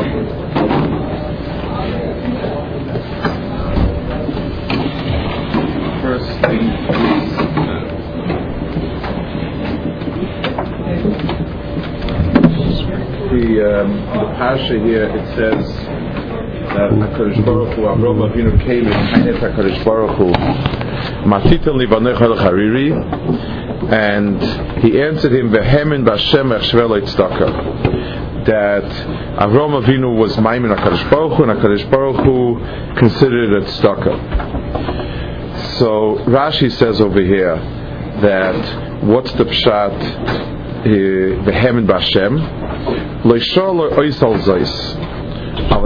First thing is the Pasha here. It says that HaKadosh Baruch Hu, Avraham Avinu came in Hainet HaKadosh Baruch Hu, Matitel Livanecha L'Chariri, and he answered him, Vehemen B'Hashem Echshvel Tzedakah, that Avraham Avinu was Maimin HaKadosh Baruch Hu, and HaKadosh Baruch Hu considered it tzedakah. So Rashi says over here that what's the pshat? Vehemen B'Hashem Loishar Lo'ois Al Zois. So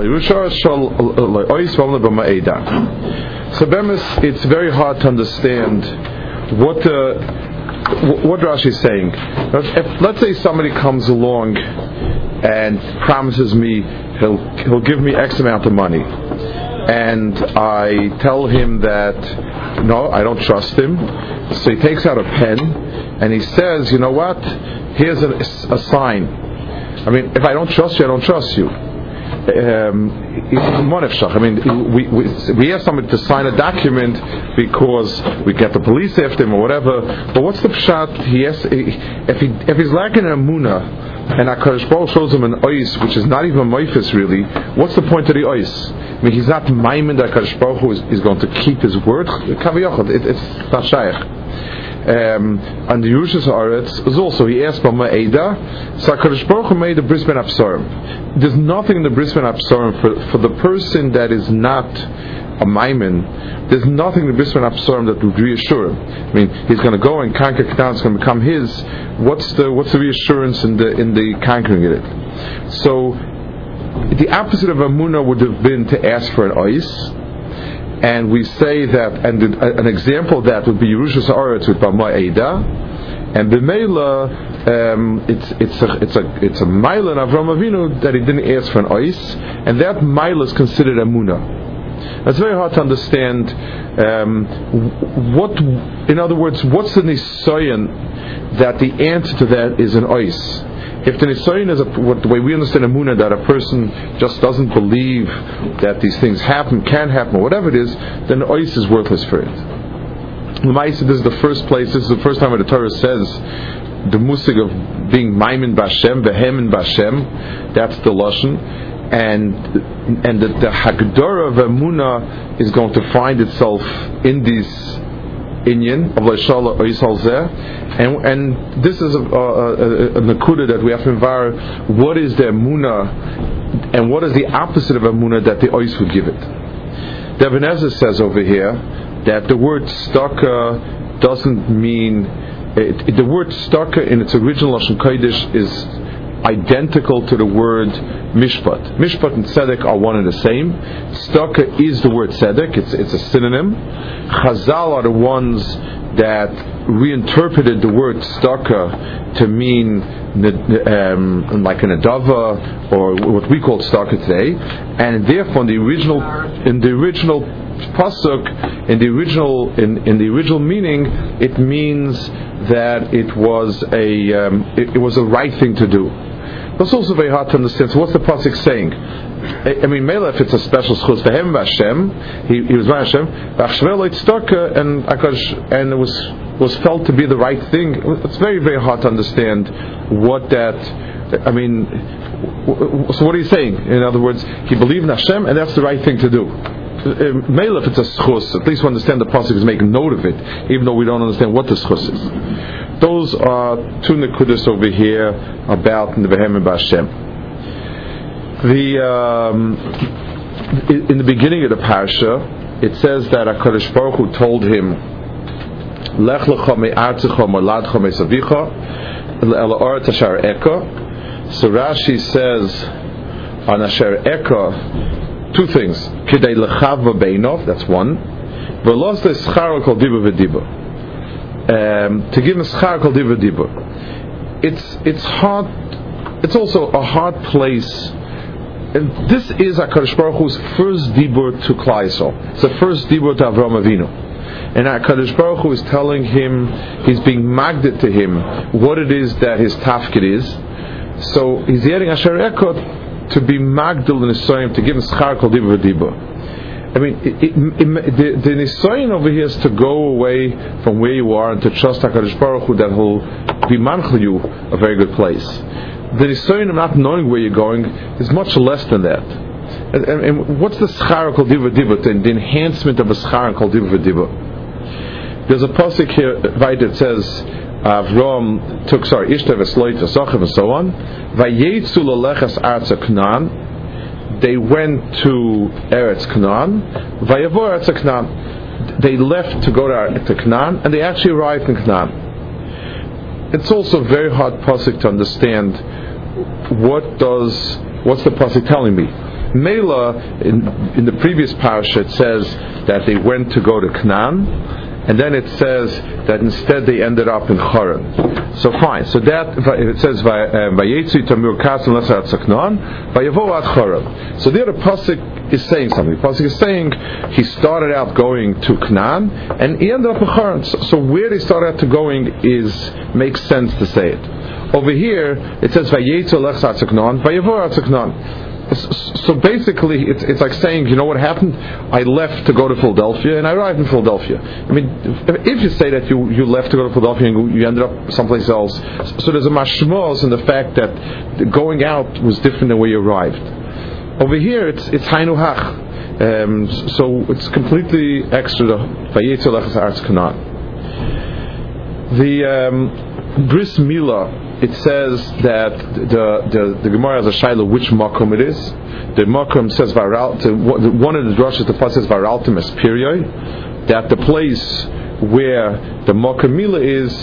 it's very hard to understand what Rashi is saying. Let's say somebody comes along and promises me he'll give me X amount of money, and I tell him that no, I don't trust him. So he takes out a pen and he says, you know what? Here's a sign. I mean, if I don't trust you, I don't trust you. I mean, we ask somebody to sign a document because we get the police after him or whatever. But what's the pshat? If he's lacking an emunah and HaKadosh Baruch Hu shows him an ois, which is not even a moifis really, what's the point of the ois? I mean, he's not maimin that HaKadosh Baruch Hu is going to keep his word. It's not shaykh. And the Yerushas Haaretz is also, he asked Bama Eida, so HaKadosh Baruch Hu made the Bris Ben Absarim. There's nothing in the Bris Ben Absarim for the person that is not a Maimin. There's nothing in the Bris Ben Absarim that would reassure him. I mean, he's going to go and conquer Canaan, it's going to become his. What's the reassurance in the conquering it? So the opposite of Amunah would have been to ask for an ois. And we say that, and an example of that would be Yerushas Haaretz with Bama Eida, and B'meila, it's a mile in Avraham Avinu that he didn't ask for an ois, and that mile is considered Amunah. It's very hard to understand. In other words, what's the nisayon that the answer to that is an ois? If the nisayon is the way we understand Amunah, that a person just doesn't believe that these things can happen, or whatever it is, then the ois is worthless for it. This is the first place. This is the first time where the Torah says the musig of being maimin b'Hashem, behemen b'Hashem. That's the lashon, and the hagdara of Amunah is going to find itself in these inyan of Leishala Oisal Zeh, and this is a nakuda that we have to invar. What is the Amunah, and what is the opposite of Amunah that the Ois would give it? The Ibn Ezra says over here that the word staka doesn't mean the word staka in its original Lashon Kodesh is identical to the word mishpat. Mishpat and tzedek are one and the same. Staka is the word tzedek. It's a synonym. Chazal are the ones that reinterpreted the word staka to mean like an adava or what we call staka today, and therefore in the original pasuk, in the original meaning, it means that it was a right thing to do. That's also very hard to understand. So what's the pasuk saying? I mean, Mela, if it's a special schus for him, Hashem, he was by Hashem, and it was felt to be the right thing. It's very, very hard to understand what that. I mean, so what are you saying? In other words, he believed in Hashem, and that's the right thing to do. Mela, if it's a schus, at least we understand the pasuk is making note of it, even though we don't understand what the schus is. Those are two nekudas over here about the Behemen B'Hashem. In the beginning of the parsha, it says that HaKadosh Baruch Hu told him, Lech lecha me'artzecha moladcha me'savicha ela'aretz asher eka. So Rashi says on asher eka two things: kidei lechav v'beinov, that's one, v'los le'schar kol diba v'diba. To give him schar kol diba v'diba. It's hard. It's also a hard place. And this is HaKadosh Baruch Hu's first dibur to Klal Yisrael. It's the first dibur to Avraham Avinu. And HaKadosh Baruch Hu is telling him, he's being magded to him, what it is that his tafkid is. So he's adding Asher Ekot to be magdal in Nisoyim, to give him schar kol diba v'diba. I mean, the Nisoyin over here is to go away from where you are and to trust HaKadosh Baruch Hu that He'll be manchel you a very good place. The Nisoyin of not knowing where you're going is much less than that. And what's the schar kol diba v'diba, the enhancement of a schar kol diba v'diba? There's a pasuk here, right, that says, Avram took, Ishtav Esloit Asachiv and so on. Vayetzu lelechas Arza Canaan. They went to Eretz Canaan. Vayavo Eretz Canaan. They left to go to Canaan, and they actually arrived in Canaan. It's also a very hard pasuk to understand. What's the pasuk telling me? Mela in the previous parasha it says that they went to go to Canaan. And then it says that instead they ended up in Haran. So fine. So that it says Vayetzu Tamur Kasim Lesar Tzaknan Vayavo Ad Haran. So there the pasuk is saying something. The pasuk is saying he started out going to Canaan and he ended up in Haran. So where they started out to going makes sense to say it. Over here it says Vayetzu Lesar Tzaknan Vayavo Ad Tzaknan. So basically, it's like saying, you know what happened? I left to go to Philadelphia, and I arrived in Philadelphia. I mean, if you say that you left to go to Philadelphia and you ended up someplace else, so there's a mashmos in the fact that going out was different than where you arrived. Over here, it's hainu hach. So it's completely extra. The bris milah. It says that the Gemara has a shayla which makom it is. The makom says one of the drushes the pasuk says varaltim es period, that the place where the makom milah is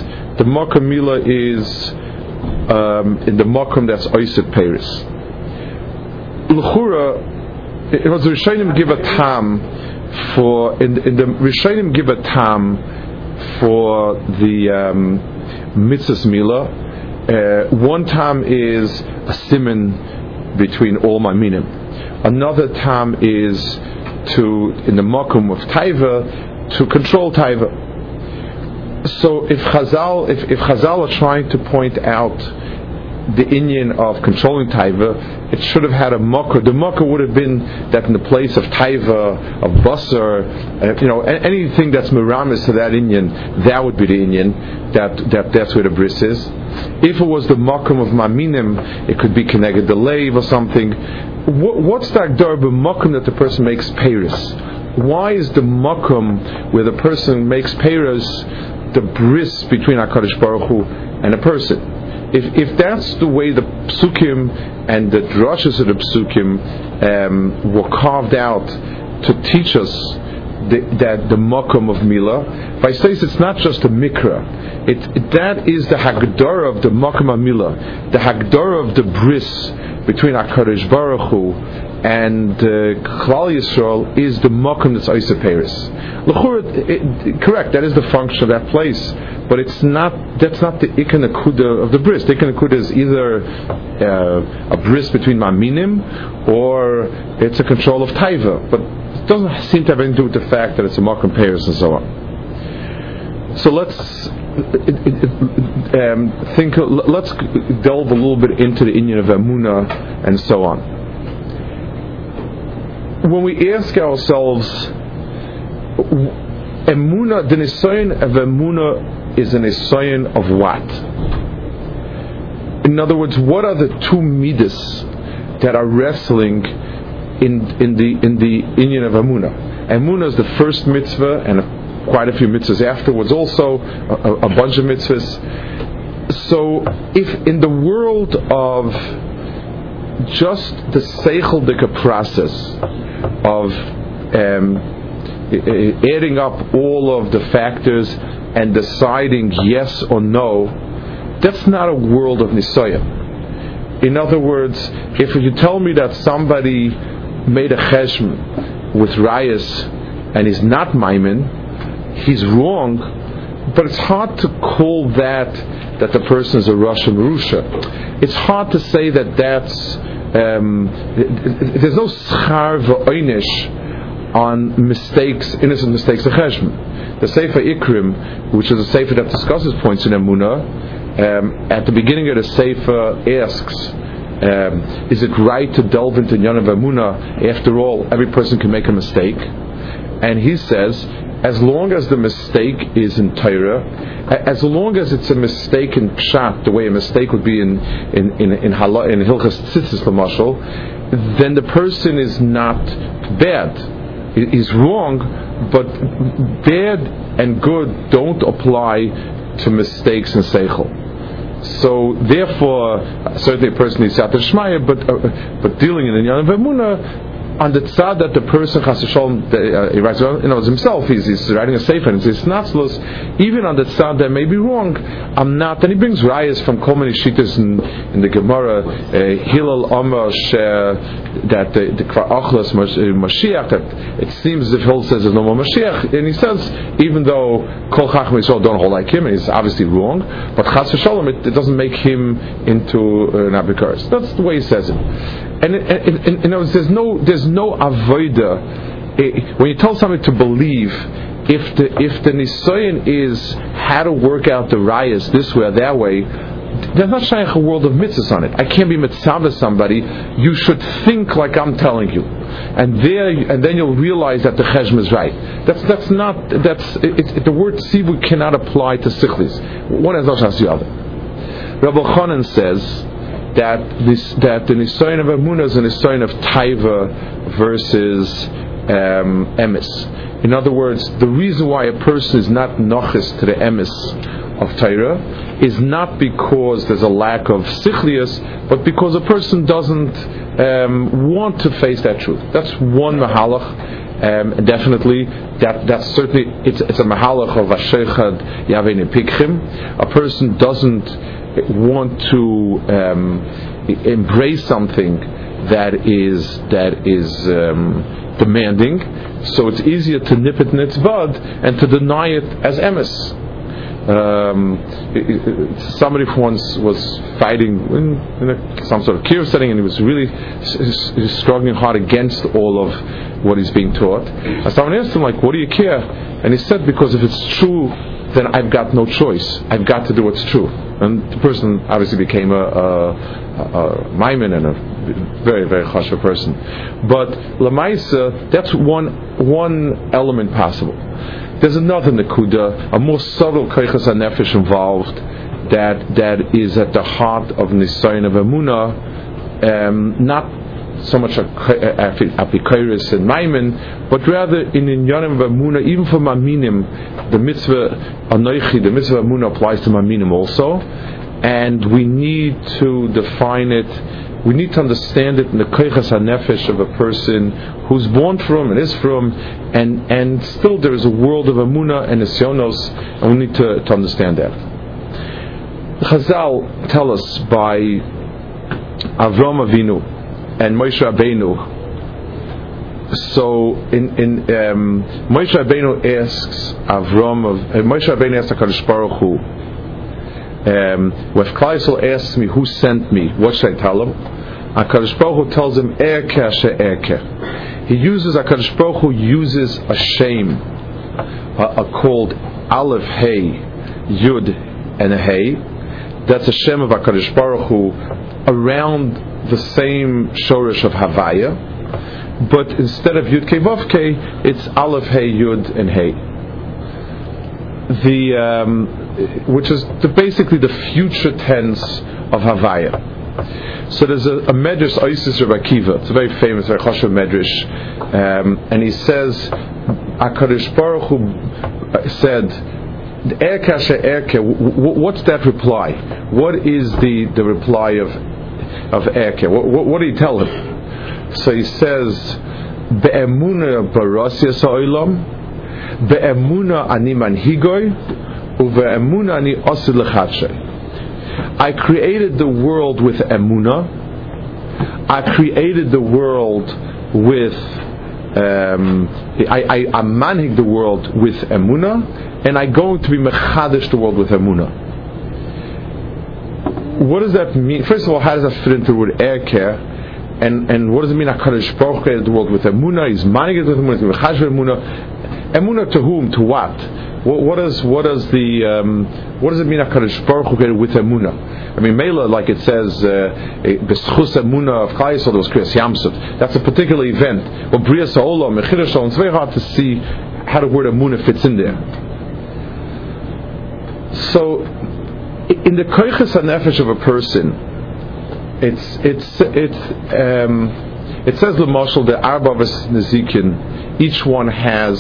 in the makom that's oised Paris. L'chura, it was the Rishonim give a tam for in the Rishonim give a tam for the mitzvahs milah. One time is a siman between all my minim. Another time is in the makom of taiva, to control taiva. So if Chazal are trying to point out the inyan of controlling taiva, it should have had a makkah. The makkah would have been that in the place of taiva, of basar, anything that's miramis to that inyan, that would be the inyan. That's where the bris is. If it was the makom of maminim, it could be connected the leiv or something. What's the agdar b'makom that the person makes peiros? Why is the makom where the person makes peiros the bris between HaKadosh Baruch Hu and a person? If that's the way the psukim and the drushes of the psukim were carved out to teach us that the makom of milah, by says it's not just a mikra. That is the hagdara of the makom of milah, the hagdara of the bris between HaKadosh Baruch Hu and Klal Yisrael is the makom that's oiseh Paris. Correct, that is the function of that place, but that's not the ikon akuda of the bris. The ikon akuda is either a bris between maminim or it's a control of taiva, but it doesn't seem to have anything to do with the fact that it's a makom Paris and so on. So let's delve a little bit into the inyan of Emunah and so on. When we ask ourselves, Emunah, the nisayon of Emunah is a nisayon of what? In other words, what are the two midas that are wrestling in the inyan of Emunah? Emunah is the first mitzvah, and quite a few mitzvahs afterwards, also a bunch of mitzvahs. So, if in the world of just the seicheldika process of adding up all of the factors and deciding yes or no, that's not a world of nisayon. In other words, if you tell me that somebody made a cheshm with rayas and he's not maimin, he's wrong, but it's hard to call that the person is a Russian Rusha. It's hard to say that that's there's no schar v'oinish on mistakes, innocent mistakes of cheshbon. The Sefer Ikrim, which is a Sefer that discusses points in Emunah, at the beginning of the Sefer asks is it right to delve into Yanav Emunah? After all, every person can make a mistake. And he says, as long as the mistake is in Torah, as long as it's a mistake in Pshat, the way a mistake would be in Hilchas Tzitzis L'mashal, then the person is not bad. He's wrong, but bad and good don't apply to mistakes in Seichel. So therefore, certainly a person needs Sater Shmaya, but dealing in the Yanav Emunah, on the tzad that the person Chas V'Shalom, he writes about himself, he's writing a sefer and says Natzlos, even on the tzad that may be wrong, I'm not. And he brings rayas from Kol Many Shittas in the Gemara, Hillel Amar that the Kvar Achlas Mashiach, that it seems as if Hillel says there's no more Mashiach, and he says even though Kol Chacham Yisrael don't hold like him, and he's obviously wrong, but Chas V'Shalom it doesn't make him into an Abikaris. That's the way he says it. And there's no avoida when you tell somebody to believe. If the nisayon is how to work out the rayas this way or that way, there's not shaykh a world of mitzvahs on it. I can't be mitzvah to somebody. You should think like I'm telling you, and then you'll realize that the cheshm is right. The word tzivui cannot apply to sichlis. One has no chance the other. Rabbi Chanan says that the nisayon of Emunah is a nisayon of taiva versus emes. In other words, the reason why a person is not noches to the emes of Torah is not because there's a lack of sichlius, but because a person doesn't want to face that truth. That's one mahalach. Definitely, that's certainly it's a mahalach of asheichad yavein pikchim. A person doesn't want to embrace something that is demanding, so it's easier to nip it in its bud and to deny it as emes. Somebody once was fighting in some sort of kiruv setting, and he was really struggling hard against all of what he's being taught. And someone asked him, like, what do you care? And he said, because if it's true, then I've got no choice. I've got to do what's true. And the person obviously became a maimin and a very, very chashuv person. But lamaisa, that's one element possible. There's another nekuda, a more subtle koichas hanefesh involved that is at the heart of nisayon of emunah, not so much apikoris and maimin, but rather in inyanim of emunah, even for maminim, the mitzvah anoichi, the mitzvah emunah applies to maminim also, and we need to define it. We need to understand it in the koichas hanefesh of a person who's born from and is from, and still there is a world of emunah and nisyonos, and we need to understand that. Chazal tell us by Avram Avinu and Moshe Rabbeinu. So in Moshe Rabbeinu asks Moshe Rabbeinu asks HaKadosh Baruch Hu, when Klal Yisrael asks me who sent me, what should I tell him? HaKadosh Baruch Hu tells him Erkeh she'erkeh. HaKadosh Baruch Hu uses a shame called Aleph Hey Yud and a Hey. That's a shem of HaKadosh Baruch Hu around the same shorish of Havaya, but instead of Yud Kei Vav Kei, it's Aleph Hey Yud and Hey. Which is basically the future tense of Havaya. So there's a medrash, Oisis Rabbi Akiva. It's a very famous, very chashuv medrash, and he says, HaKadosh Baruch Hu said, Erkeh she'erkeh. What's that reply? What is the reply of Erkeh? What did he tell him? So he says, Be'emunah barasya sa'olam, Be'emunah ani manhigoy, Uve'emunah ani osid lechatshay. I created the world with emunah. I created the world with I manhig the world with emunah, and I'm going to be mechadish the world with emunah. What does that mean? First of all, how does that fit into the word erkeh? And what does it mean? HaKadosh Baruch Hu created the world with emunah. He's manhig it with emunah. He's mechadish with emunah. Emunah to whom? To what? What does it mean? HaKadosh Baruch Hu with emunah? I mean, Mela, like it says, B'schus emunah of Klal Yisrael, there was Kriyas Yamsuf. That's a particular event. But Brias Ha'olam, Mechiras Ha'olam, it's very hard to see how the word emunah fits in there. So, in the koiches hanefesh of a person, it says l'mashal the arba v'nezikin. Each one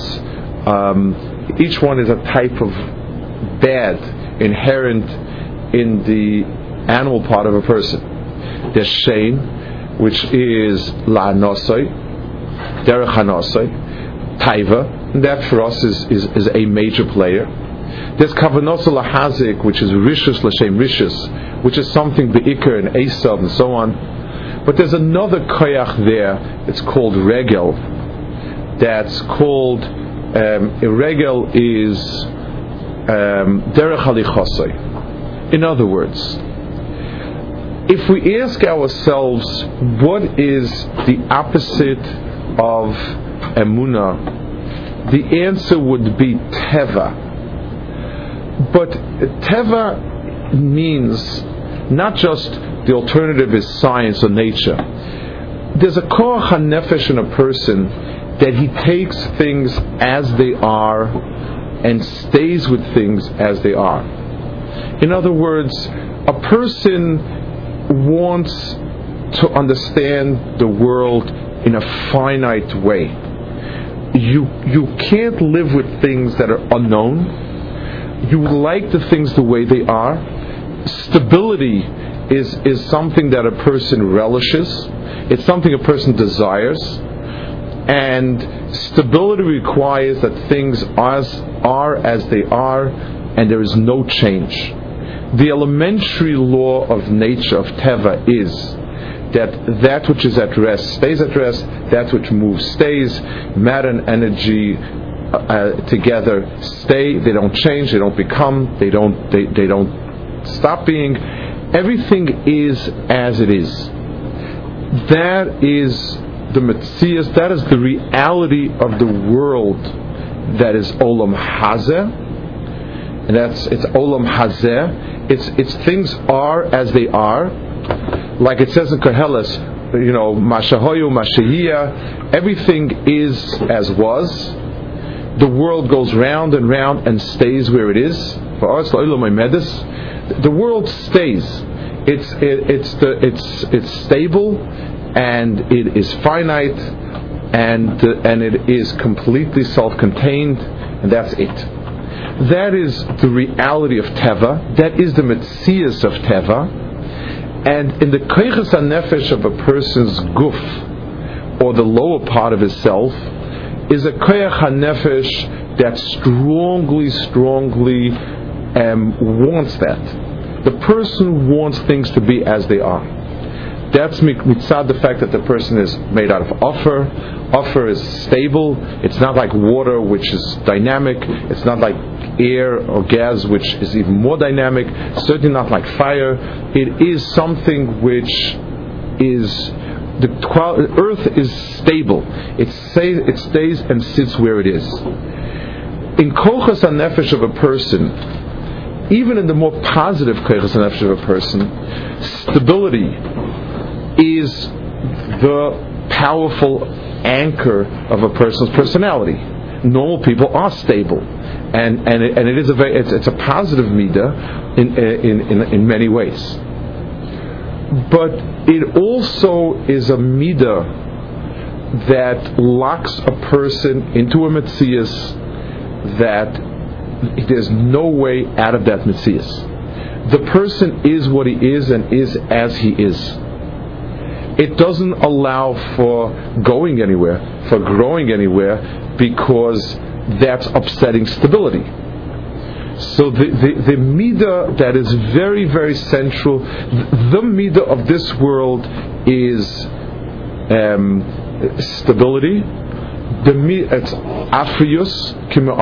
is a type of bad inherent in the animal part of a person. There's shein, which is la'anosai, derech hanosai, taiva, and that for us is a major player. There's kavanos lahazik, which is rishus l'shem rishus, which is something beikar and esav and so on. But there's another koyach there. It's called regel. That's called regel is derech halichosai. In other words, if we ask ourselves what is the opposite of emunah, the answer would be teva. But teva means not just the alternative is science or nature. There's a koach hanefesh in a person that he takes things as they are and stays with things as they are. In other words, a person wants to understand the world in a finite way. You can't live with things that are unknown. You like the things the way they are. Stability is something that a person relishes. It's something a person desires. And stability requires that things are as they are, and there is no change. The elementary law of nature, of teva, is that which is at rest stays at rest, that which moves stays. Matter and energy together stay. They don't change. They don't become. They don't stop being. Everything is as it is. That is the Metzias, that is the reality of the world that is Olam Hazeh, and it's Olam Hazeh. It's things are as they are, like it says in Koheles, Mashahoyu, Mashahiyah, everything is as was. The world goes round and round and stays where it is. For us, the world stays. It's stable. And it is finite, and it is completely self-contained, and that's it. That is the reality of teva. That is the metzias of teva. And in the koiches hanefesh of a person's guf, or the lower part of his self, is a koich hanefesh that strongly wants that. The person wants things to be as they are. That's mitzad the fact that the person is made out of offer. Offer is stable. It's not like water, which is dynamic. It's not like air or gas, which is even more dynamic. Certainly not like fire. It is something which is the earth is stable. It stays and sits where it is. In kochas hanefesh of a person, even in the more positive kochas hanefesh of a person, stability is the powerful anchor of a person's personality. Normal people are stable, and it is it's a positive midah in many ways. But it also is a midah that locks a person into a metzias that there's no way out of that metzias. The person is what he is and is as he is. It doesn't allow for going anywhere, for growing anywhere, because that's upsetting stability. So the midah that is very, very central, the midah of this world is stability. It's afriyus,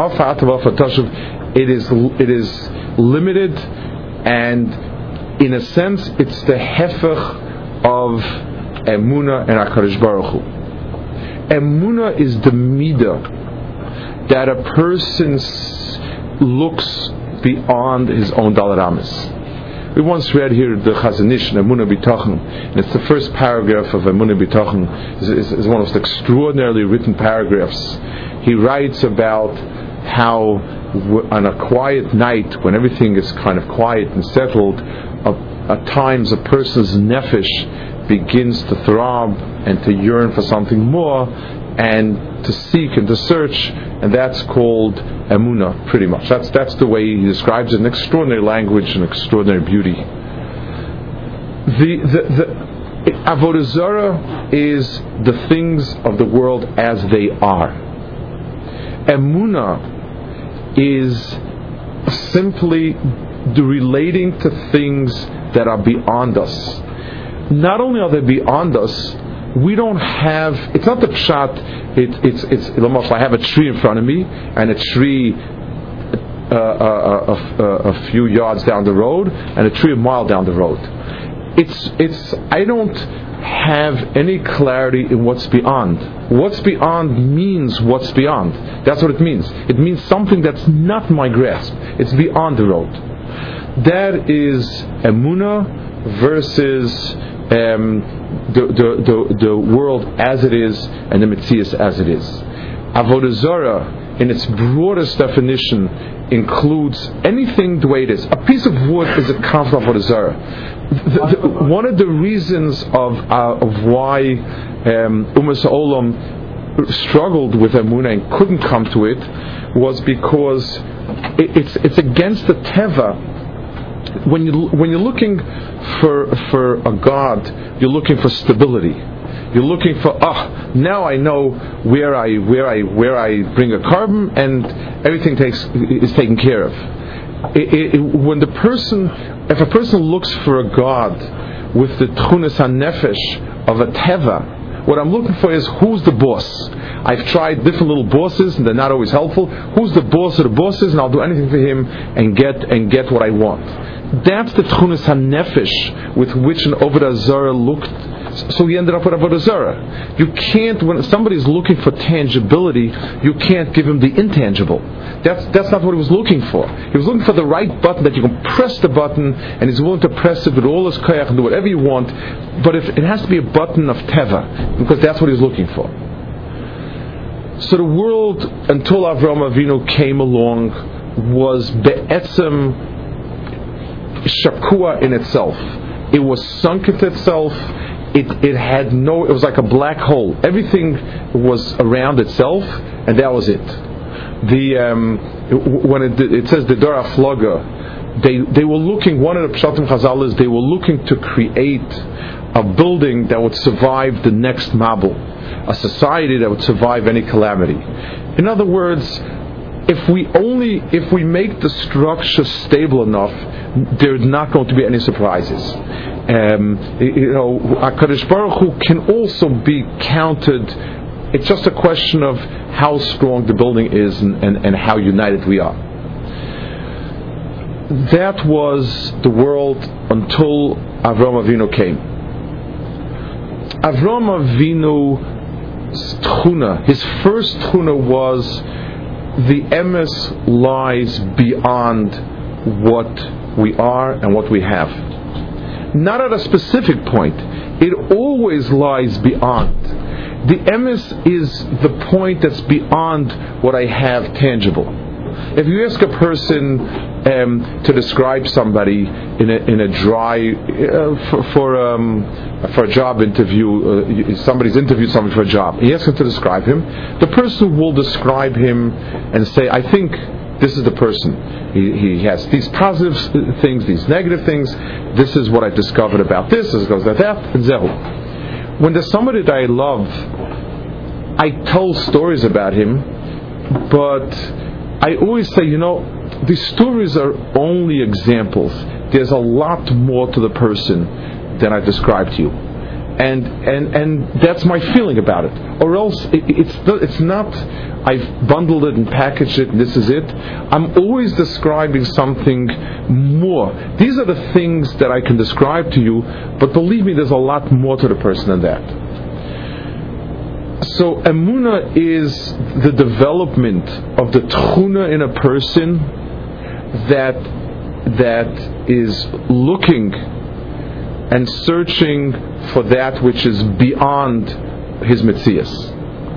it is limited, and in a sense, it's the hefech of Emunah and HaKadosh Baruch Hu. Emunah is the midah that a person looks beyond his own Daled Amis. We once read here the Chazon Ish, Emunah B'Tochen, and it's the first paragraph of Emunah B'Tochen. It's one of the most extraordinarily written paragraphs. He writes about how on a quiet night, when everything is kind of quiet and settled, at times a person's nefesh begins to throb and to yearn for something more, and to seek and to search, and that's called emunah, pretty much. That's the way he describes it in extraordinary language and extraordinary beauty. The Avodah Zarah is the things of the world as they are. Emunah is simply the relating to things that are beyond us. Not only are they beyond us, we don't have, it's not the pshat, it's almost, I have a tree in front of me, and a tree a few yards down the road, and a tree a mile down the road. I don't have any clarity in what's beyond. What's beyond means what's beyond. That's what it means. It means something that's not my grasp. It's beyond the road. That is emunah versus the world as it is and the Metzias as it is. Avodah Zarah, in its broadest definition, includes anything the way it is. A piece of wood is a kaf of Avodah Zarah. One of the reasons of why Umas Olam struggled with Emunah and couldn't come to it was because it's against the Teva. When you're looking for a God, you're looking for stability. You're looking for now I know where I bring a carbon and everything is taken care of. If a person looks for a God with the tchunas hanefesh of a teva, what I'm looking for is who's the boss. I've tried different little bosses and they're not always helpful. Who's the boss of the bosses, and I'll do anything for him and get what I want. That's the tchunas hanefesh with which an Avodah Zarah looked. So he ended up with Avodah Zarah. You can't, when somebody's looking for tangibility, you can't give him the intangible. That's not what he was looking for. He was looking for the right button that you can press the button, and he's willing to press it with all his koyach and do whatever you want. But if it has to be a button of teva, because that's what he's looking for. So the world, until Avraham Avinu came along, was be'etzem shakua in itself. It was sunk into itself. It had no. It was like a black hole. Everything was around itself, and that was it. When it says the Dor HaFlaga, they were looking. One of the Pshatim Chazal is they were looking to create a building that would survive the next Mabul, a society that would survive any calamity. In other words, if we make the structure stable enough, there's not going to be any surprises. HaKadosh Baruch Hu can also be counted. It's just a question of how strong the building is and how united we are. That was the world until Avraham Avinu came. Avraham Avinu's tchuna, his first tchuna was the emes lies beyond what we are and what we have. Not at a specific point. It always lies beyond. The emes is the point that's beyond what I have tangible. If you ask a person to describe somebody in a dry for a job interview, somebody's interviewed somebody for a job. You ask him to describe him. The person will describe him and say, "I think this is the person. He has these positive things, these negative things. This is what I discovered about this. This goes like that." And zehu. When there's somebody that I love, I tell stories about him, but I always say, these stories are only examples. There's a lot more to the person than I described to you, and that's my feeling about it. Or else it's not. I've bundled it and packaged it, and this is it. I'm always describing something more. These are the things that I can describe to you, but believe me, there's a lot more to the person than that. So Emunah is the development of the tchuna in a person that is looking and searching for that which is beyond his Metzias.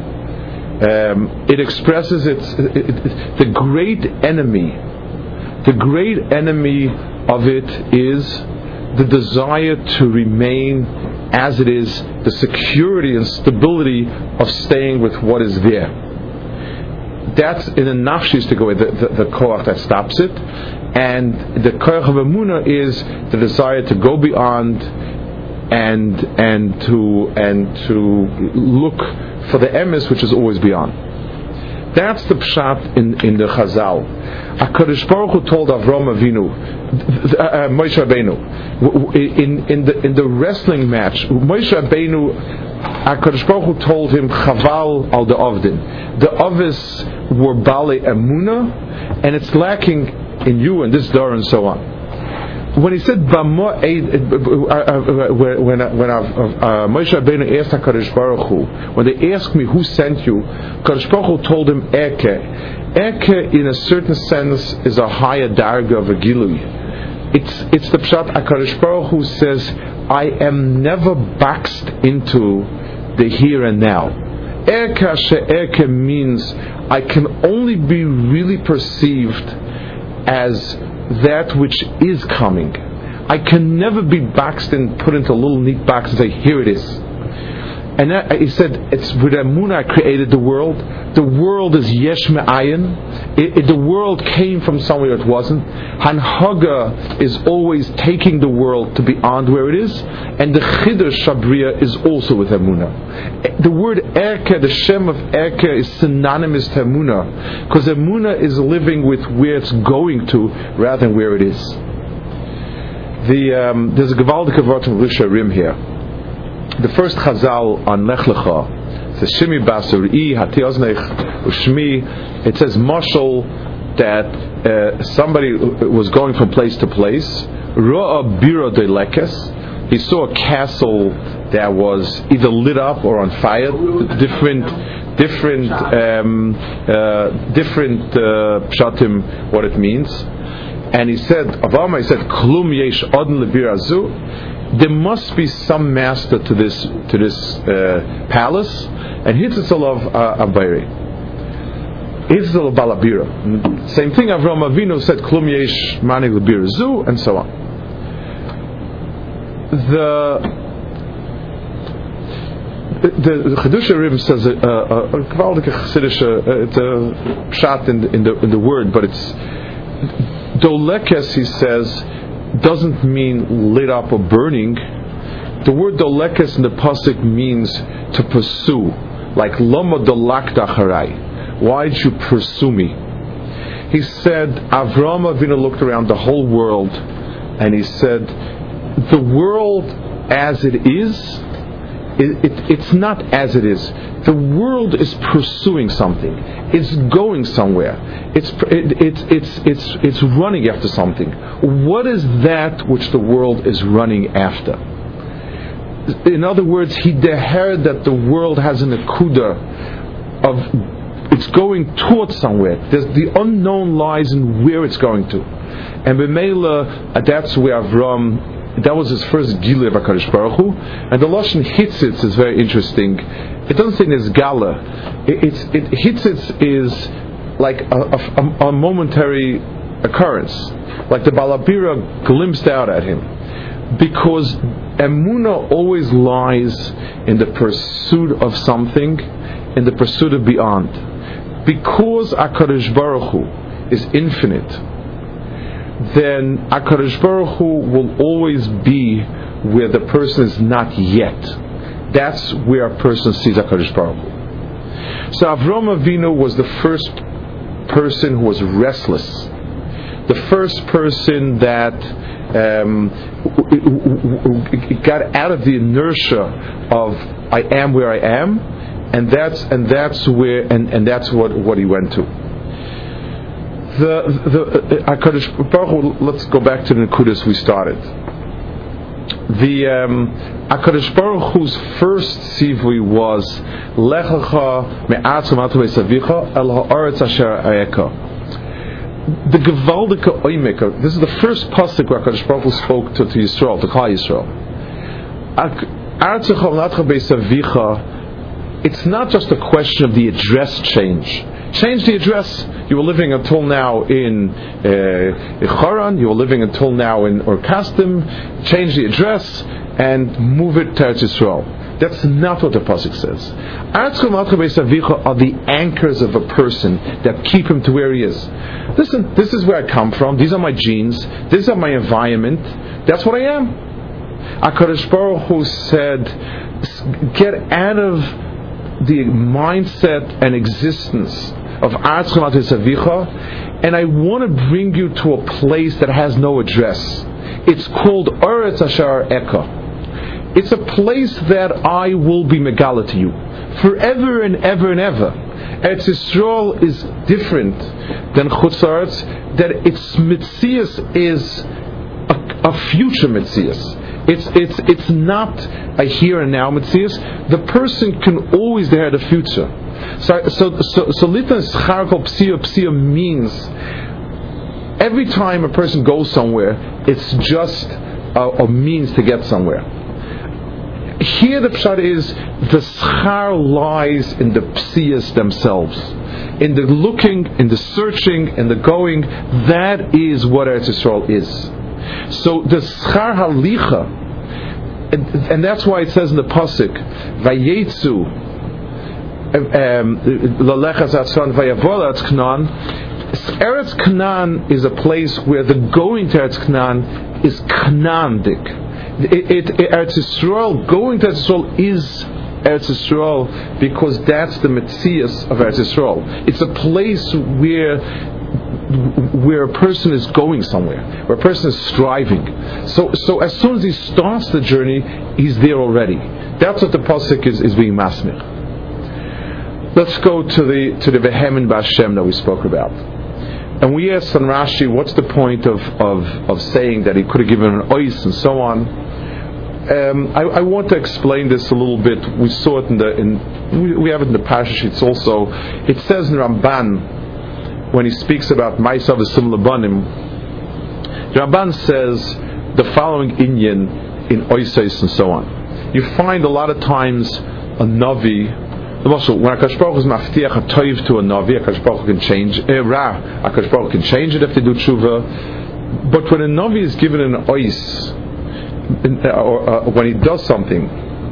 It expresses the great enemy. The great enemy of it is the desire to remain as it is, the security and stability of staying with what is there. That's in a nafshis to go away, the koach that stops it, and the koach of emunah is the desire to go beyond and to look for the emes which is always beyond. That's the pshat in the Chazal. HaKadosh Baruch Hu told Avram Avinu, Moshe Rabbeinu, in the wrestling match, Moshe Rabbeinu, HaKadosh Baruch Hu told him, Chaval al the Avdin. The Avis were Bale Emunah, and it's lacking in you and this door and so on. When he said when Moshe Rabbeinu asked HaKadosh Baruch Hu, when they asked me who sent you, HaKadosh Baruch Hu told him Eke. Eke, in a certain sense, is a higher darga of a gilui. It's the pshat. HaKadosh Baruch Hu says, I am never boxed into the here and now. Eke she'eke means I can only be really perceived as that which is coming. I can never be boxed and put into a little neat box and say, here it is. And he said, it's with Emunah I created the world. The world is yesh me'ayin. The world came from somewhere it wasn't. Hanhaga is always taking the world to beyond where it is. And the Chidush Shabriya is also with Emunah. The word Erke, the Shem of Erke, is synonymous to Emunah. Because Emunah is living with where it's going to rather than where it is. There's a Gewaldige Wort from Risha Rim here. The first Chazal on Lech Lecha, it says Shimi Basur I Hati Oznech Ushmi. It says Mashal that somebody was going from place to place. Ra'a Bira de Lekes. He saw a castle that was either lit up or on fire. Different pshatim what it means. And he said, Avama, he said, Klum yesh odin lebir azu. There must be some master to this palace, and Hitzitzelov Abayri. Hitzitzelov Balabira. Same thing. Avram Avinu said, Klum yesh manig lebir azu, and so on. The Chidusha Rim says a gewaldige Chassidische, it's a pshat in the word, but it's Dolekes, he says, doesn't mean lit up or burning. The word Dolekes in the pasuk means to pursue, like Lama Dolakta Harai. Why did you pursue me? He said, Avram Avinu looked around the whole world, and he said, the world as it is, it's not as it is. The world is pursuing something. It's going somewhere. It's running after something. What is that which the world is running after? In other words, he dehered that the world has an akuda of it's going towards somewhere. The unknown lies in where it's going to, and b'meila that's where Avram. That was his first gilui of HaKadosh Baruch Hu. And the Lashon Hitzitz is very interesting. It doesn't say Nizgala. Hitzitz is like a momentary occurrence. Like the Balabira glimpsed out at him. Because Emunah always lies in the pursuit of something, in the pursuit of beyond. Because HaKadosh Baruch Hu is infinite, then HaKadosh Baruch Hu will always be where the person is not yet. That's where a person sees HaKadosh Baruch Hu. So Avram Avinu was the first person who was restless. The first person that got out of the inertia of I am where I am, and that's what he went to. The HaKadosh Baruch Hu, let's go back to the Nekudas we started. The HaKadosh Baruch Hu's first tzivui was Lechacha me'atzum atu esavicha el ha'aretz asher ayeka. the Gewaldike Oimeka. This is the first pasuk where HaKadosh Baruch Hu spoke to Yisrael, to Klal Yisrael. It's not just a question of the address change. Change the address. You were living until now in Choran, you were living until now in Ur-Kasdim. Change the address and move it to Eretz Yisrael. That's not what the pasuk says. Are the anchors of a person that keep him to where he is. Listen, this is where I come from. These are my genes. This is my environment. That's what I am. HaKadosh Baruch Hu said, get out of the mindset and existence of Aretz Avicha, and I want to bring you to a place that has no address. It's called Eretz Asher Eka. It's a place that I will be Megala to you forever and ever and ever. Eretz Yisrael is different than Chutz La'aretz, that its Metzias is a future Metzias. It's not a here and now Metzias. The person can always have the future. So Litna Schar Kol Psia means every time a person goes somewhere, it's just a means to get somewhere. Here the pshat is the schar lies in the psiyas themselves, in the looking, in the searching, in the going. That is what Eretz Yisrael is. So the schar halicha, and that's why it says in the pasuk, Vayetzu lalechas atzon vayavol Eretz Canaan. Eretz Canaan is a place where the going to Eretz Canaan is Canaanic. Eretz Yisrael, going to Eretz Yisrael is Eretz Yisrael because that's the Metzias of Eretz Yisrael. It's a place where a person is going somewhere, where a person is striving. So as soon as he starts the journey, he's there already. That's what the pasuk is being masmich. Let's go to the Vehemen B'Hashem that we spoke about. And we asked on Rashi, what's the point of saying that he could have given an ois and so on? I want to explain this a little bit. We saw it we have it in the Parsha sheets also. It says in Ramban, when he speaks about Ma'asav V'Sim Labanim, Ramban says the following inyan in oisais and so on. You find a lot of times a navi. Also, when HaKadosh Baruch Hu is maftiach a toiv to a navi, HaKadosh Baruch Hu can change HaKadosh Baruch Hu can change it if they do tshuva. But when a navi is given an ois, or when he does something,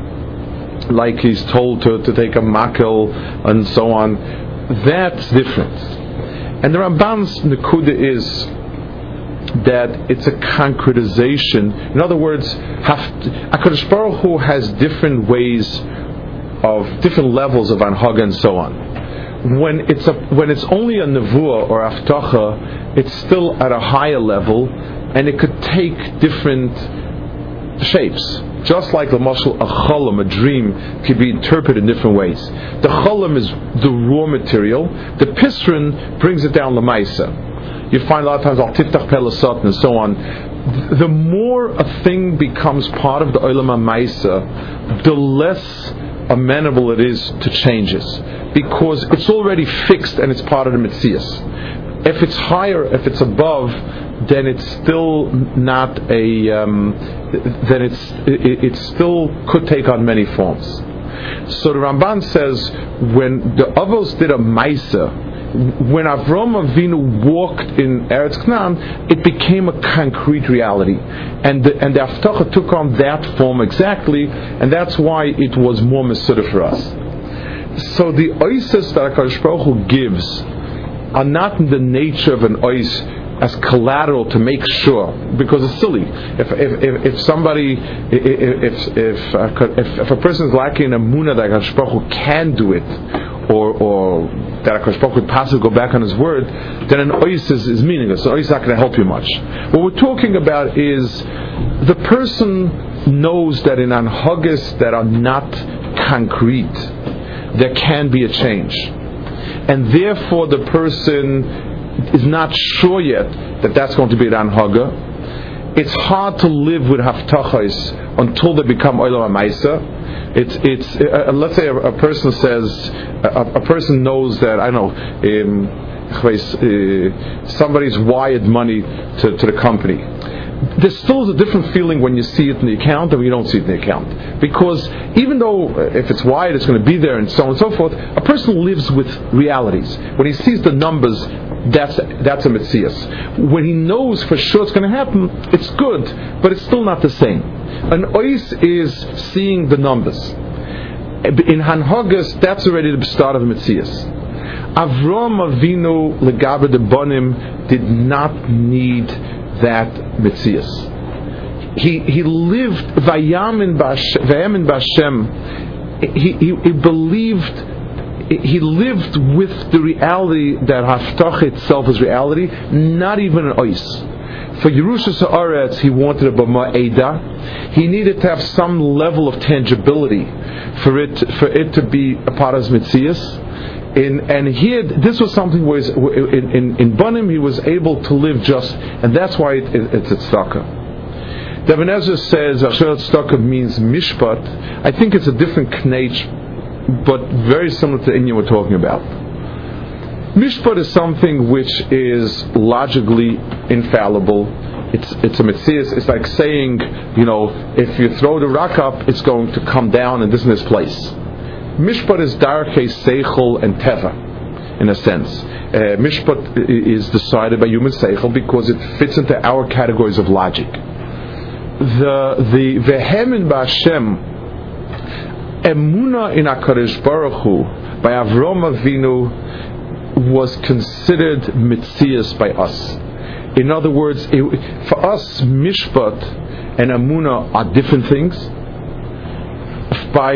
like he's told to take a makel and so on, that's different. And the Ramban's nekuda is that it's a concretization. In other words, HaKadosh Baruch Hu has different ways of different levels of anhaga and so on. When it's only a nevuah or aftacha, it's still at a higher level, and it could take different shapes. Just like the mashal, a cholam, a dream, could be interpreted in different ways. The cholam is the raw material. The pisrin brings it down lamaisa. You find a lot of times al tiftach pelasot and so on. The more a thing becomes part of the olam hamaisa, the less amenable it is to changes, because it's already fixed and it's part of the mitzias. If it's higher, if it's above, then it's still not then it still could take on many forms. So the Ramban says when the Avos did a Maisa, when Avram Avinu walked in Eretz Canaan, it became a concrete reality, and the Haftacha took on that form exactly, and that's why it was more Mesuda for us. So the oises that HaKadosh Baruch Hu gives are not in the nature of an ois as collateral to make sure, because it's silly. If somebody, if a person is lacking a munah that HaKadosh Baruch Hu can do it, or that HaKadosh Baruch Hu could possibly go back on His word, then an ois is meaningless. An ois is not going to help you much. What we're talking about is the person knows that in anhagas that are not concrete, there can be a change, and therefore the person is not sure yet that that's going to be an anhaga. It's hard to live with haftachos until they become Olam HaMaisa. Let's say a person says, a person knows that, I don't know, somebody's wired money to the company. There still is a different feeling when you see it in the account than when you don't see it in the account. Because even though if it's wired, it's going to be there and so on and so forth, a person lives with realities. When he sees the numbers, that's a metzias. When he knows for sure it's going to happen, it's good, but it's still not the same. An ois is seeing the numbers. In Hanhagas, that's already the start of a metzias. Avram Avinu legabe de bonim did not need that metzias. He lived vayamin b'Hashem. He believed. He lived with the reality that Haftach itself is reality, not even an ois. For Yerushas Haaretz, he wanted a Bama Eida. He needed to have some level of tangibility for it to be a part of his metzias. And this was something where in Banim he was able to live just, and that's why it's a tzedakah. The Ibn Ezra says Asher tzedakah means mishpat. I think it's a different knech, but very similar to the Inyan we're talking about. Mishpat is something which is logically infallible. It's a metzias. It's like saying, if you throw the rock up, it's going to come down in this place. Mishpat is darkei seichel and teva, in a sense. Mishpat is decided by human seichel because it fits into our categories of logic. The vehemin b'Hashem, emuna in HaKadosh Baruch Hu by Avram Avinu was considered mitzias by us. In other words, for us, mishpat and emuna are different things. By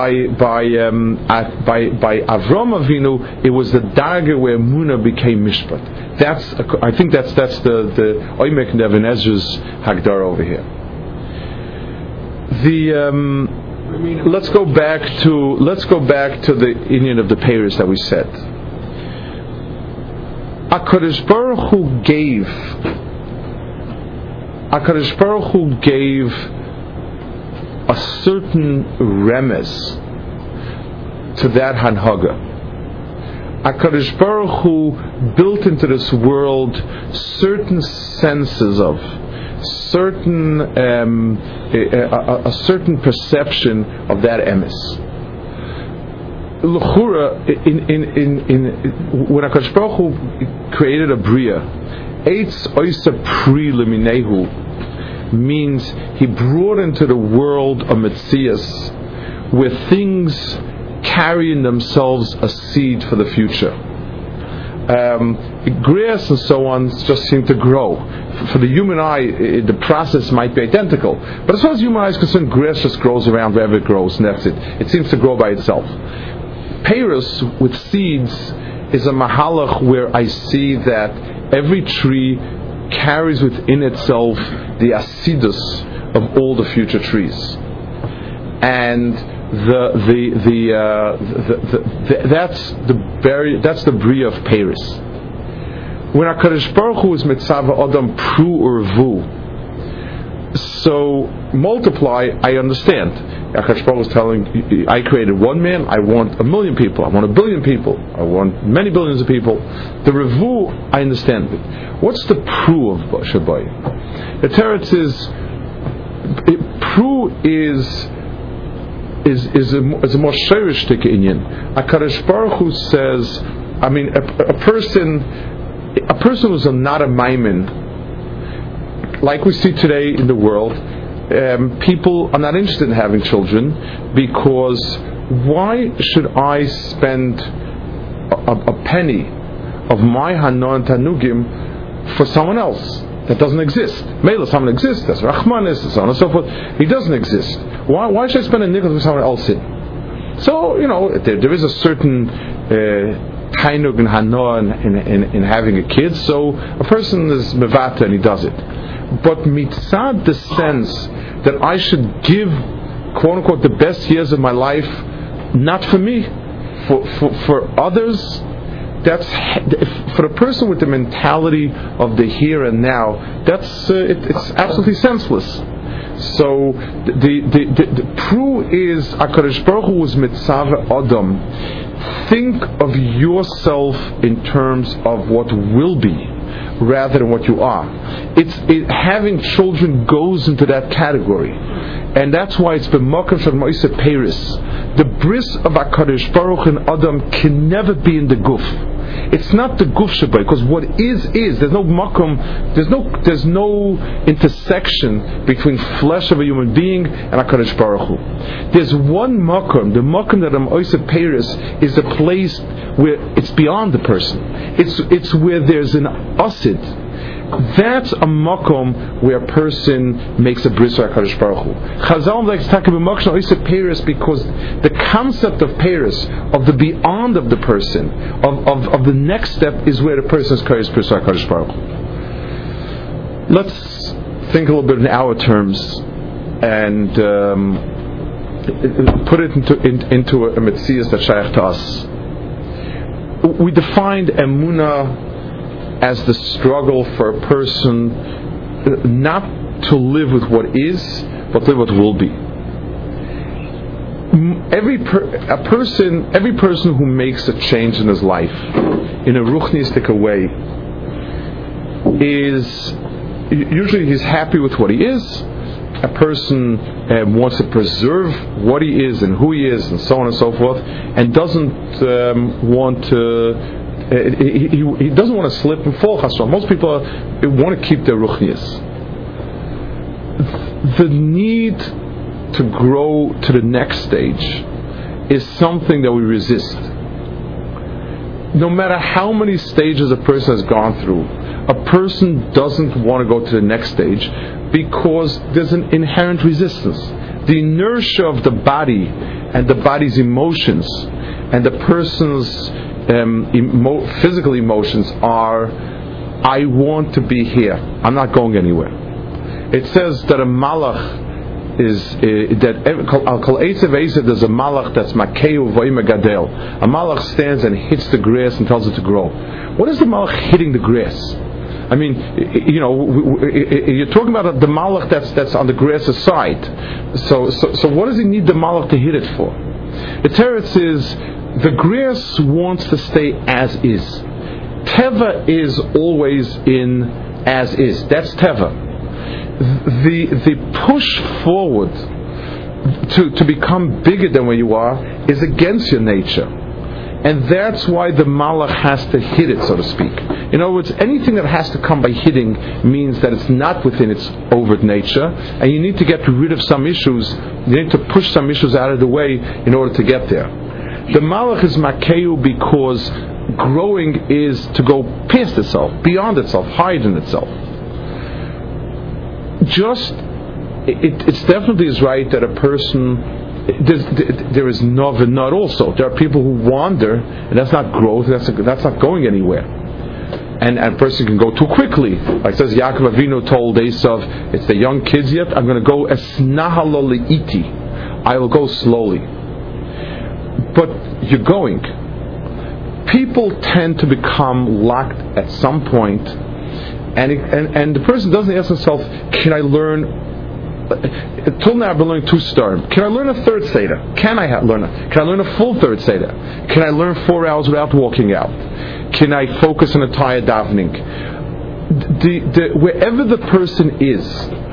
Avram Avinu, it was the darga where Muna became Mishpat. I think that's the Oimek and Ibn Ezra's Hagdar over here. Let's go back to the Inyan of the Peiros that we said. HaKadosh Baruch Hu gave a certain remez to that hanhaga. HaKadosh Baruch Hu built into this world certain senses of, a certain perception of that emes. L'chura, when HaKadosh Baruch Hu created a bria, eitz oisa pri leminehu, means he brought into the world a metzias where things carry in themselves a seed for the future. Grass and so on just seem to grow. For the human eye, the process might be identical, but as far as the human eye is concerned, grass just grows around wherever it grows, and that's it. It seems to grow by itself. Peiros with seeds is a mahalach where I see that every tree carries within itself the acidus of all the future trees, and that's the bria of Peiros. When HaKadosh Baruch Hu is mitzvah adam pru urvu, so multiply, I understand. HaKadosh Baruch Hu is telling, I created one man, I want 1 million people, I want 1 billion people, I want many billions of people. The revu, I understand it. What's the pru of Shabbai? The teretz is, pru is a more shayrish inyan. HaKadosh Baruch Hu says, a person who's not a maimin, like we see today in the world, people are not interested in having children because why should I spend a penny of my Hana and Tanugim for someone else that doesn't exist? Mela, someone exists, that's Rahmanis, and so on and so forth. He doesn't exist. Why should I spend a nickel for someone else in? So, there is a certain Tainug and Hana in having a kid, so a person is Mevata and he does it. But mitzad, the sense that I should give, quote unquote, the best years of my life, not for me, for others, that's for a person with the mentality of the here and now. It's absolutely senseless. So the proof is HaKadosh Baruch Hu was mitzvah Adam. Think of yourself in terms of what will be, rather than what you are. Having children goes into that category, and that's why it's b'makom shel Moshe Peres. The bris of HaKadosh Baruch Hu and Adam can never be in the guf. It's not the guf shabbai, because what is. There's no makom. There's no intersection between flesh of a human being and HaKadosh Baruch Hu. There's one makom. The makom that Moshe Peres is a place where it's beyond the person. It's where there's an asid. That's a makom where a person makes a bris of HaKadosh Baruch Hu. Chazal likes to talk about makom Moshe Peres because the concept of Peres, of the beyond of the person, of the next step, is where the person is carries bris of HaKadosh Baruch Hu. Let's think a little bit in our terms and put it into a metzias that shaykh to us. We defined emunah as the struggle for a person not to live with what is, but live what will be. Every person who makes a change in his life in a ruchnistic way is usually he's happy with what he is. A person wants to preserve what he is and who he is and so on and so forth, and doesn't want to. He doesn't want to slip and fall. Most people want to keep their ruchnias. The need to grow to the next stage is something that we resist. No matter how many stages a person has gone through, a person doesn't want to go to the next stage because there's an inherent resistance. The inertia of the body and the body's emotions and the person's physical emotions are, I want to be here. I'm not going anywhere. It says that a malach is that there's a malach that's makeu v'im gadel. A malach stands and hits the grass and tells it to grow. What is the malach hitting the grass? I mean, you're talking about the malach that's on the grass's side. So what does he need the malach to hit it for? The teretz is the grass wants to stay as is. Teva is always in as is. That's Teva. The push forward to become bigger than where you are is against your nature. And that's why the malach has to hit it, so to speak. In other words, anything that has to come by hitting means that it's not within its overt nature, and you need to get rid of some issues. You need to push some issues out of the way in order to get there. The malach is makeu because growing is to go past itself, beyond itself, hide in itself. It's definitely is right that a person, there is nov and not also. There are people who wander, and that's not growth, that's not going anywhere. And a person can go too quickly. Like says Yaakov Avinu told Esav, it's the young kids yet, I'm going to go esnahalo le'iti. I will go slowly. But you're going. People tend to become locked at some point, and the person doesn't ask himself, can I learn? Till now I've been learning 2 star. Can I learn a third seder? Can I learn a full third seder? Can I learn 4 hours without walking out? Can I focus on a entire davening? Wherever the person is,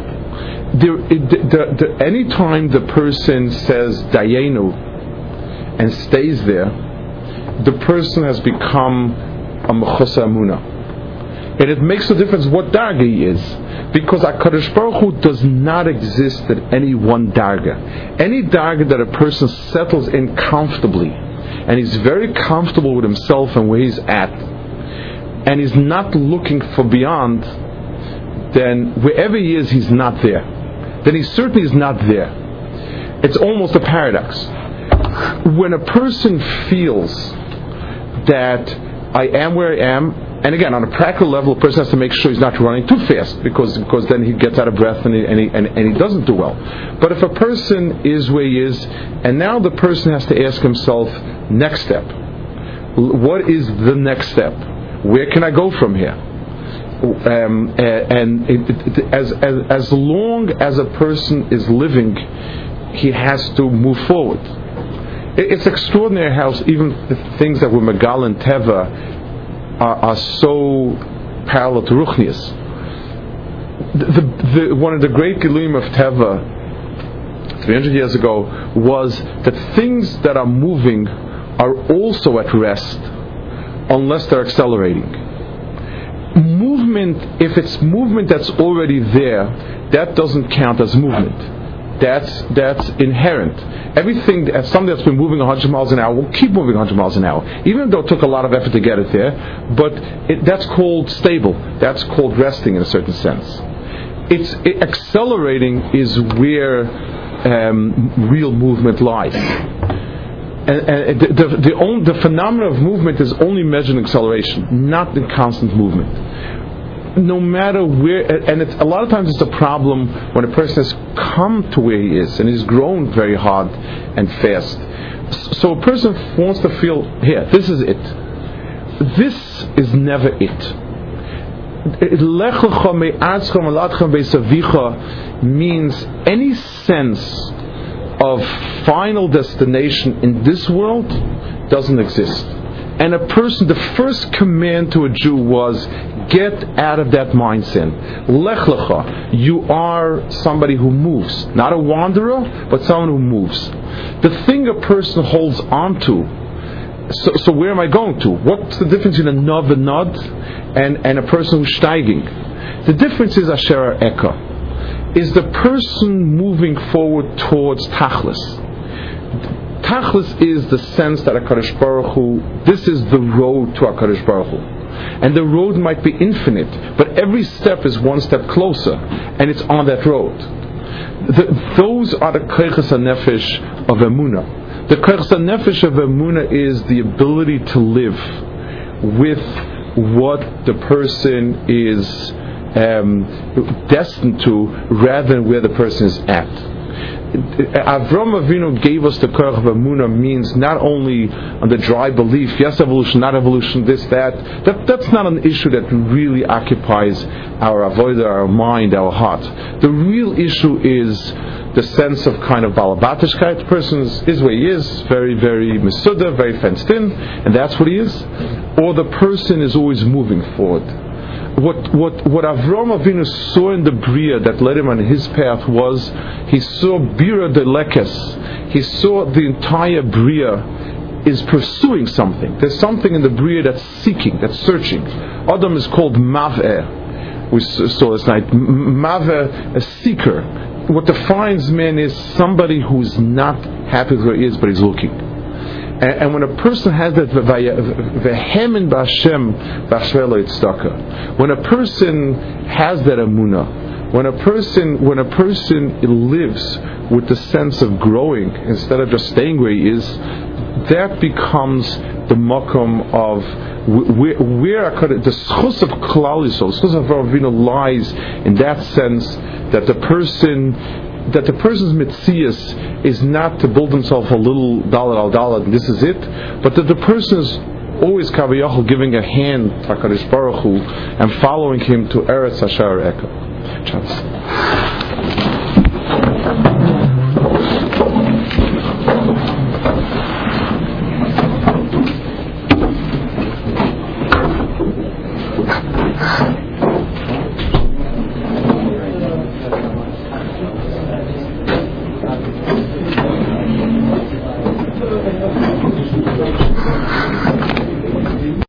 any time the person says dayenu and stays there, the person has become a mechus emunah. And it makes a difference what darga he is, because HaKadosh Baruch Hu does not exist at any one darga. Any darga that a person settles in comfortably, and he's very comfortable with himself and where he's at, and he's not looking for beyond, then wherever he is, he's not there. Then he certainly is not there. It's almost a paradox. When a person feels that I am where I am, and again, on a practical level, a person has to make sure he's not running too fast, because then he gets out of breath and he doesn't do well. But if a person is where he is, and now the person has to ask himself, next step. What is the next step? Where can I go from here? as long as a person is living, he has to move forward. It's extraordinary how even the things that were Megal and Teva are so parallel to Ruchnius. One of the great Giluim of Teva 300 years ago was that things that are moving are also at rest unless they're accelerating. Movement, if it's movement that's already there, that doesn't count as movement. That's inherent. Everything, something that's been moving 100 miles an hour will keep moving 100 miles an hour, even though it took a lot of effort to get it there. But that's called stable. That's called resting in a certain sense. Accelerating is where real movement lies. And the phenomenon of movement is only measured in acceleration, not in constant movement. No matter where, and a lot of times it's a problem when a person has come to where he is and he's grown very hard and fast. So a person wants to feel, here, this is it. This is never it. Means any sense of final destination in this world doesn't exist. And a person, the first command to a Jew was, get out of that mindset. Lech lecha. You are somebody who moves. Not a wanderer, but someone who moves. The thing a person holds on to, so where am I going to? What's the difference between a nod and nod and a person who's steiging? The difference is asher eka. Is the person moving forward towards Tachlis. Tachlis is the sense that HaKadosh Baruch Hu, this is the road to HaKadosh Baruch Hu. And the road might be infinite, but every step is one step closer, and it's on that road. Those are the Koiches HaNefesh of Emunah. The Koiches HaNefesh of Emunah is the ability to live with what the person is destined to, rather than where the person is at. Avram Avinu gave us the Koach of Emunah means not only on the dry belief, yes evolution, not evolution, this, that's not an issue that really occupies our avodah, our mind, our heart. The real issue is the sense of kind of balabatishkeit. The person is where he is, very, very mesuda, very fenced in, and that's what he is. Or the person is always moving forward. What Avram Avinu saw in the Bria that led him on his path was, he saw Bira de Lekes. He saw the entire Bria is pursuing something. There's something in the Bria that's seeking, that's searching. Adam is called Mav'eh. We saw this night. Mav'eh, a seeker. What defines man is somebody who's not happy where he is, but he's looking. And when a person has that vehemen b'Hashem v'ashvelo yitztaka, when a person has that emunah, when a person lives with the sense of growing instead of just staying where he is, that becomes the makom of where the schus of Klal Yisrael, the schus of Avinu lies in that sense that the person's mitzias is not to build himself a little dollar al dollar and this is it, but that the person is always kaviyachol giving a hand to HaKadosh Baruch Hu and following him to Eretz Asher Eka.